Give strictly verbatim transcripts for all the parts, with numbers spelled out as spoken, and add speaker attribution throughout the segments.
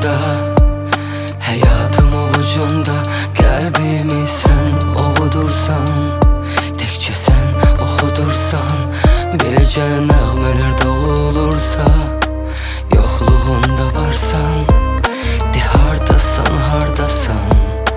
Speaker 1: avucunda, hayatım avucunda. Kalbimi sen ovudursan, tekçe sen oxudursan, bileceğin nəğmələr doğulursa, yoxluğunda varsan, de hardasan, hardasan,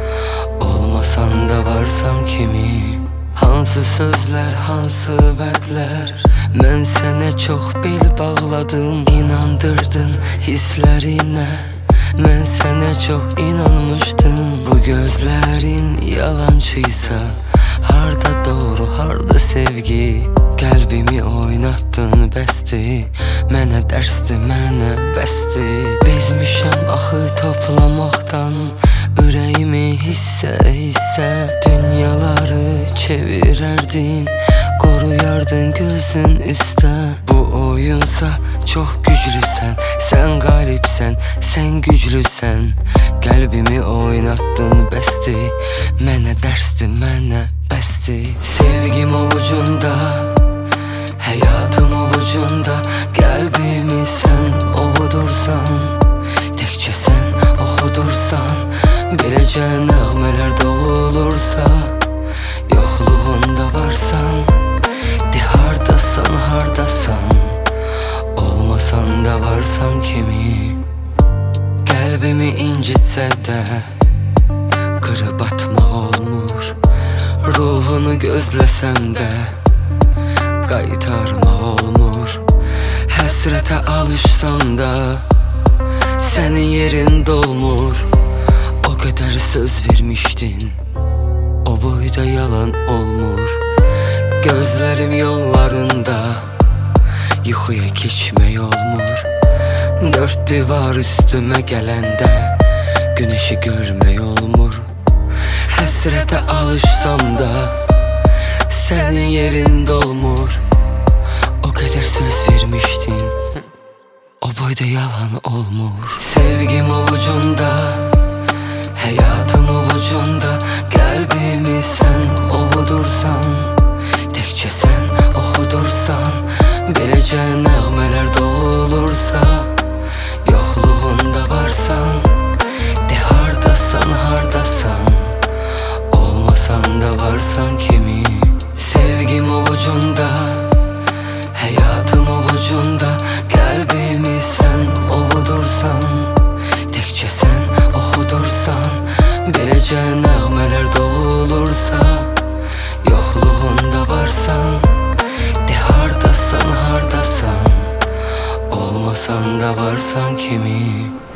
Speaker 1: olmasan da varsan kimi. Hansı sözler, hansı vədlər, mən sənə çox bel bağladım, inandırdın hisslərinə. Mən sənə çox inanmışdım. Bu gözlərin yalancıysa, harda doğru, harda sevgi? Qəlbimi oynatdın, bəsdir. Mənə dərsdir, mənə bəsdir. Bezmişəm axı toplamaqdan, ürəyimi hissə hissə. Dünyaları çevirərdin, qoruyardın gözün üstə. Bu oyunsa çox güclüsən, sən qalibsən, sən güclüsən. Qəlbimi oynatdın, bəsdir. Mənə dərsdir, mənə bəsdir. Sevgim ovucunda, hayatım ovucunda. Qəlbimi sən ovudursan, təkcə sən oxudursan, biləcəyin nəğmələr doğulursa, yoxluğunda varsan, de hardasan, hardasan, olmasan da varsan kimi. Qəlbimi incitsə də qırıb atmaq olmur, ruhunu gözləsəm də qaytarmaq olmur. Həsrətə alışsam da sənin yerin dolmur. O qədər söz vermişdin, o boyda yalan olmur. Gözlərim yollarında, yuxuya keçmək olmur. Dörd divar üstümə gələndə, günəşi görmək olmur. Həsrətə alışsam da sənin yerin dolmur. O qədər söz vermişdin, o boyda yalan olmur. Sevgim ovucunda, hayatım ovucunda. Qəlbimi sən ovudursan, təkcə sən oxudursan, biləcəyin nəğmələr doğulursa, yoxluğunda varsan, de hardasan, hardasan, olmasan da varsan kimi. Sevgim ovucunda, hayatım ovucunda. Qəlbimi sən ovudursan, təkcə sən oxudursan, biləcəyin nəğmələr doğulursa, yoxluğunda varsan, de hardasan, hardasan, olmasan da varsan kimi.